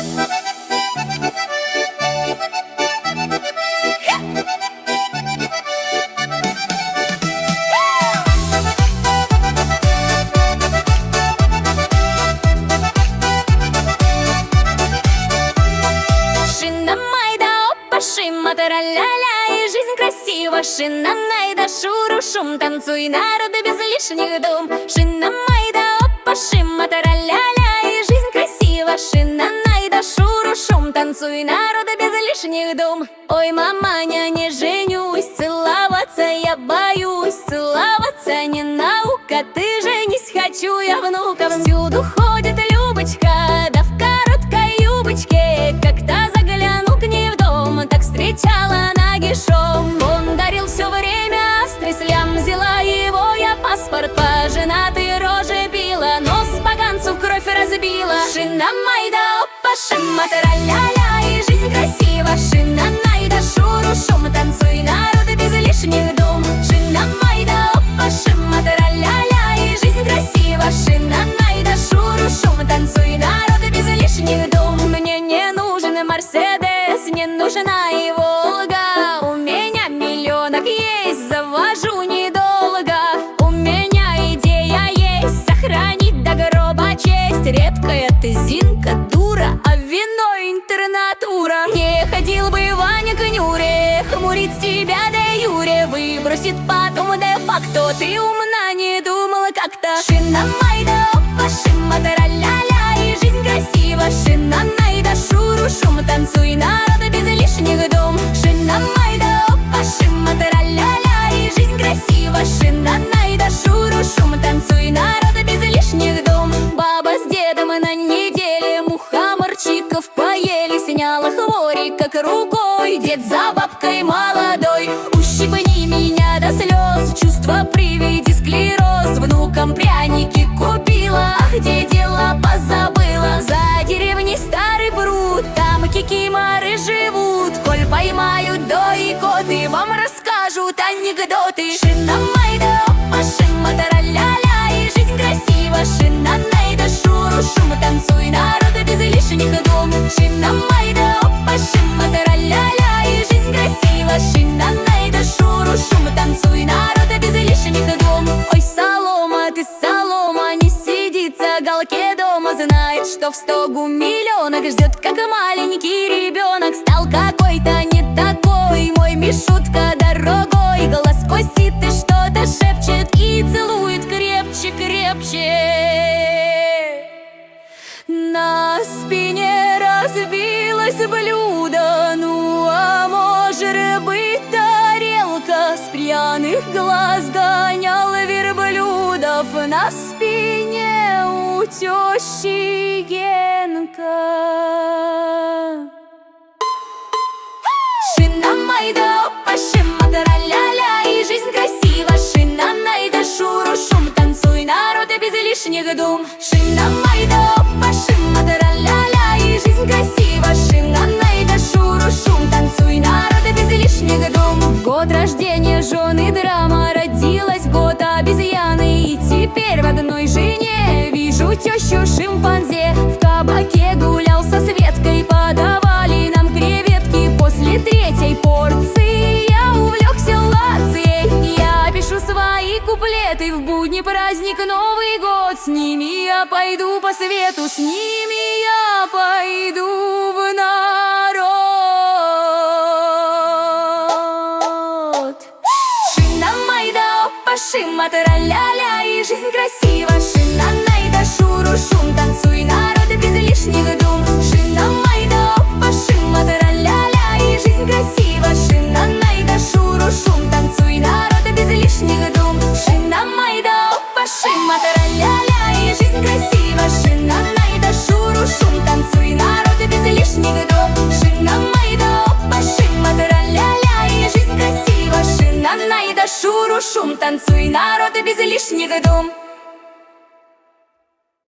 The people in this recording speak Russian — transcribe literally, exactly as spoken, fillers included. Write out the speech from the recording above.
Тра-ля-ля, и жизнь красива. Шина-найда, шуру-шум, танцуй, народы без лишних дум. Шина-майда, опа, шима, тра-ля-ля, и жизнь красива. Шина-найда, шуру-шум, танцуй, народы без лишних дум. Ой, маманя, не женюсь, целоваться я боюсь. Целоваться не наука, ты женись, хочу я внука. Всюду ходит Любочка, да в короткой юбочке. Как-то загляну к ней в дом, так встречала нагишом. Он дарил все время стреслям, взяла его я паспорт. По женатой роже била, нос поганцу в кровь разбила. Шина-майда, опа, шима, тра-ля-ля, и жизнь красива. Шина-найда, шуру-шум, танцуй, народы без лишних дум. Шина-майда, опа, шима, тра-ля-ля, и жизнь красива. Шина-найда, шуру-шум, танцуй, народы без лишних дум. Мне не нужен Мерседес, не нужна и Волга. У меня миллионок есть, завожу недолго. У меня идея есть, сохранить до гроба честь. Редкая ты, Зинка, дура, а вино интернатура. Не ходил бы Ваня к Нюре, хмурит тебя де юре. Выбросит потом де-факто, ты умна, не думала как-то. Шина-майда, опа, шима, тра-ля-ля, и жизнь красива. Шина-найда, шуру-шум, танцуй, народы без лишних дум. Шина-майда, опа, шима, тра-ля-ля, и жизнь красива. Шина-найда, шуру-шум, танцуй, народы без лишних дум. Баба с дедом на неделе мухоморчиков поели. Сняла хворей как рукой, дед за бабкой молодой. Ущипни меня до слез, чувства приведи, склероз. Внукам пряники купила, ах, где дела позабыла. За деревней старый пруд, там кикиморы живут. Коль поймают до икоты, вам расскажут анекдоты. Шина-майда, опа, шима, тра-ля-ля, и жизнь красива. Шина-найда, шуру-шум, танцуй, народы без лишних дум. Шина-майда, опа, шима, тра-ля-ля, и жизнь красива. Шина-найда, шуру-шум, танцуй, народы без лишних дум. Ой, солома, ты солома, не сидится в уголке дома. Знает, что в стогу миллионок ждет, как маленький ребенок. Стал какой-то не такой мой Мишутка дорогой. Глаз косит и что-то шепчет и целует крепче, крепче. На спине разбилось блюдо, ну а может быть тарелка. С пьяных глаз гонял верблюдов на спине у тещи Генка. Шина-майда, опа, шима, тра-ля-ля, и жизнь красива. Шина-найда, шуру-шум, танцуй, народы без лишних дум. Шина-майда, опа, шима, тра-ля-ля, и жизнь красива. Шина-найда, шуру-шум, танцуй, народы без лишних дум. Год рождения жены драма, родилась год обезьяны. И теперь в одной жене вижу тещу шимпанзе. В кабаке гулял со Светкой, подавали нам креветки. После третьей порции я увлекся лацией. Я пишу свои куплеты в будни, праздник, Новый год. С ними я пойду по свету, с ними я пойду в народ. Шина-майда, опа, шима, тра-ля-ля, и жизнь красива. Шина-найда, шуру-шум, танцуй, народы без лишних дум. Шина-майда, опа, шима, тра-ля-ля, и жизнь красива. Шина-найда, шуру-шум, танцуй, народы без лишних дум. Шина-майда, опа, шима, тра-ля-ля, и жизнь красива. Шина-найда, шуру-шум, танцуй, народы без лишних дум. Шина-майда, опа, шима, тра-ля-ля, и жизнь красива. Шина-найда, шуру-шум, танцуй, народы без лишних дум.